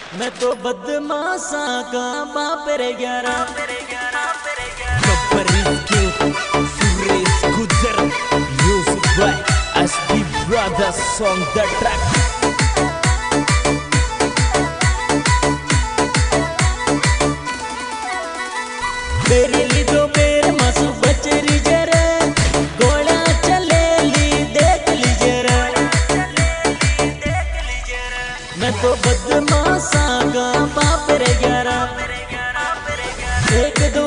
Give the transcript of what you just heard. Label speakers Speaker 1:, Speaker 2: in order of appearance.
Speaker 1: मैं तो बदमाशा का बाप रे ग्यारा Suresh Gujar music by SP brothers song the track मेरे लिए जो मेरे मासू बचरी जरा गोला चले ली देख लीजिए रे मैं तो बदमाशा का बाप रे ग्यारा एक दो